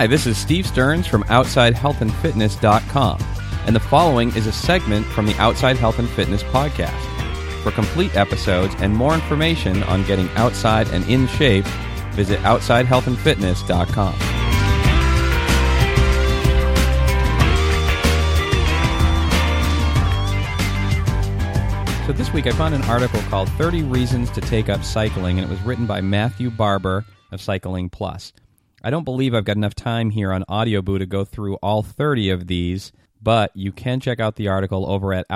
Hi, this is Steve Stearns from OutsideHealthAndFitness.com, and the following is a segment from the Outside Health and Fitness podcast. For complete episodes and more information on getting outside and in shape, visit OutsideHealthAndFitness.com. So this week I found an article called 30 Reasons to Take Up Cycling, and it was written by Matthew Barber of Cycling Plus. I don't believe I've got enough time here on Audioboo to go through all 30 of these, but you can check out the article over at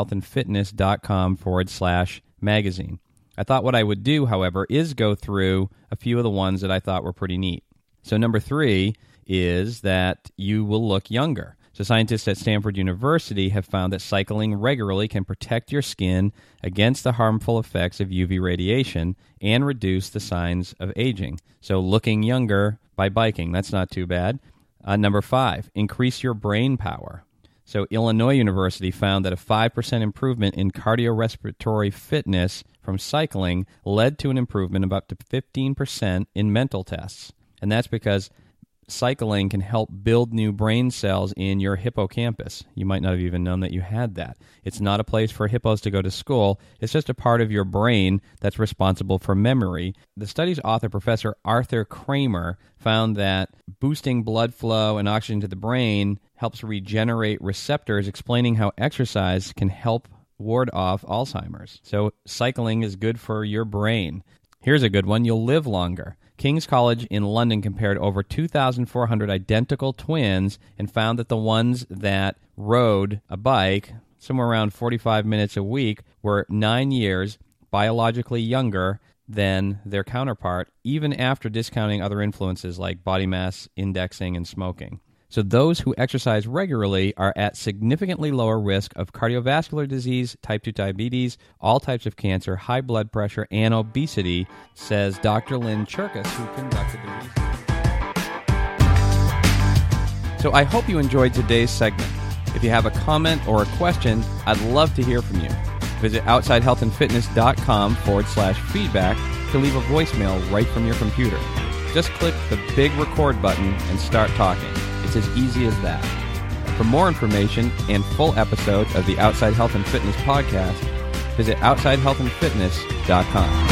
OutsideHealthAndFitness.com/magazine. I thought what I would do, however, is go through a few of the ones that I thought were pretty neat. So number 3 is that you will look younger. So scientists at Stanford University have found that cycling regularly can protect your skin against the harmful effects of UV radiation and reduce the signs of aging. So looking younger by biking, that's not too bad. Number 5, increase your brain power. So Illinois University found that a 5% improvement in cardiorespiratory fitness from cycling led to an improvement of up to 15% in mental tests. And that's because cycling can help build new brain cells in your hippocampus. You might not have even known that you had that. It's not a place for hippos to go to school. It's just a part of your brain that's responsible for memory. The study's author, Professor Arthur Kramer, found that boosting blood flow and oxygen to the brain helps regenerate receptors, explaining how exercise can help ward off Alzheimer's. So cycling is good for your brain. Here's a good one. You'll live longer. King's College in London compared over 2,400 identical twins and found that the ones that rode a bike somewhere around 45 minutes a week were 9 years biologically younger than their counterpart, even after discounting other influences like body mass indexing and smoking. So those who exercise regularly are at significantly lower risk of cardiovascular disease, type 2 diabetes, all types of cancer, high blood pressure, and obesity, says Dr. Lynn Cherkas, who conducted the research. So I hope you enjoyed today's segment. If you have a comment or a question, I'd love to hear from you. Visit OutsideHealthAndFitness.com/feedback to leave a voicemail right from your computer. Just click the big record button and start talking. It's as easy as that. For more information and full episodes of the Outside Health and Fitness podcast, visit OutsideHealthAndFitness.com.